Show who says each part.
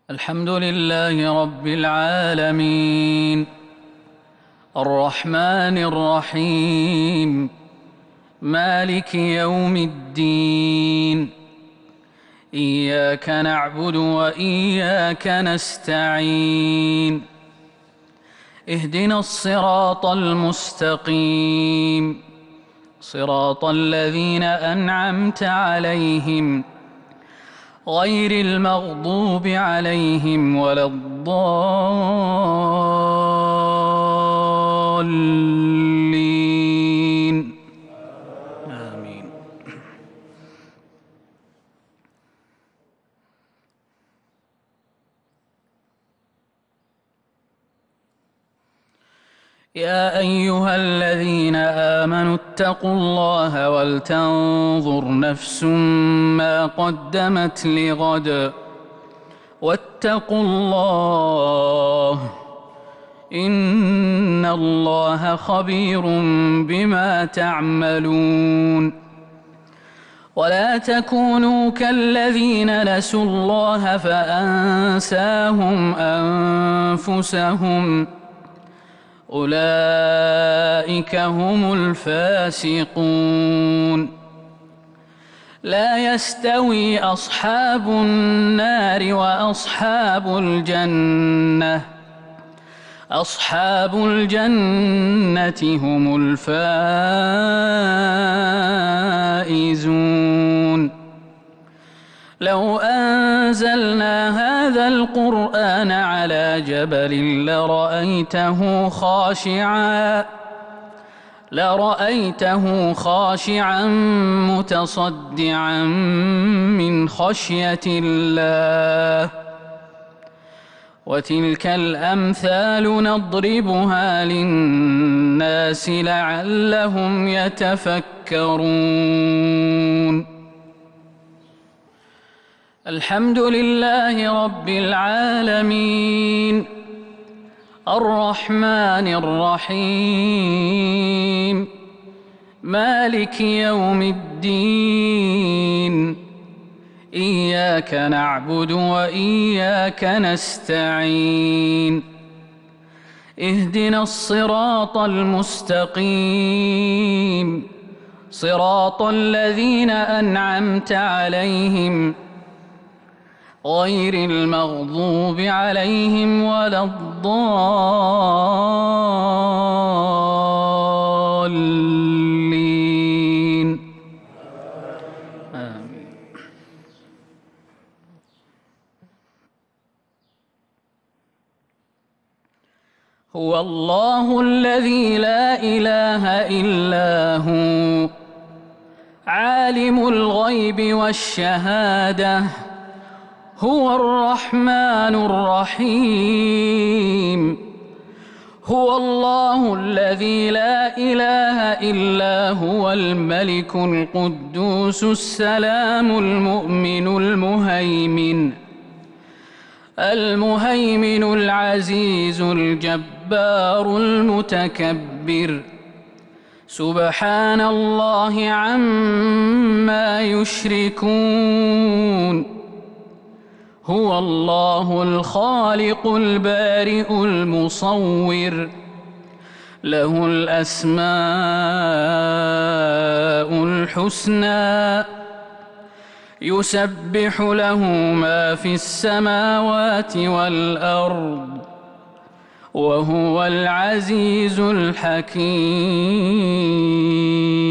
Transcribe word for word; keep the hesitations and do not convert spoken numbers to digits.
Speaker 1: الحمد لله رب العالمين الرحمن الرحيم مالك يوم الدين إياك نعبد وإياك نستعين اهدنا الصراط المستقيم صراط الذين أنعمت عليهم غير المغضوب عليهم ولا الضالين آمين. يا أيها الذين آمنوا اتقوا الله ولتنظر نفس ما قدمت لغد واتقوا الله إن الله خبير بما تعملون. ولا تكونوا كالذين نسوا الله فأنساهم أنفسهم أولئك هم الفاسقون. لا يستوي أصحاب النار وأصحاب الجنة أصحاب الجنة هم الفائزون. لو أنزلنا هذا القرآن على جبل لرأيته خاشعا لرأيته خاشعا متصدعا من خشية الله. وتلك الأمثال نضربها للناس لعلهم يتفكرون. الحمد لله رب العالمين الرحمن الرحيم مالك يوم الدين إياك نعبد وإياك نستعين اهدنا الصراط المستقيم صراط الذين أنعمت عليهم غير المغضوب عليهم ولا الضالين آمين. هو الله الذي لا إله إلا هو عالم الغيب والشهادة هو الرحمن الرحيم. هو الله الذي لا إله إلا هو الملك القدوس السلام المؤمن المهيمن المهيمن العزيز الجبار المتكبر سبحان الله عما يشركون. هو الله الخالق البارئ المصور له الأسماء الحسنى يسبح له ما في السماوات والأرض وهو العزيز الحكيم.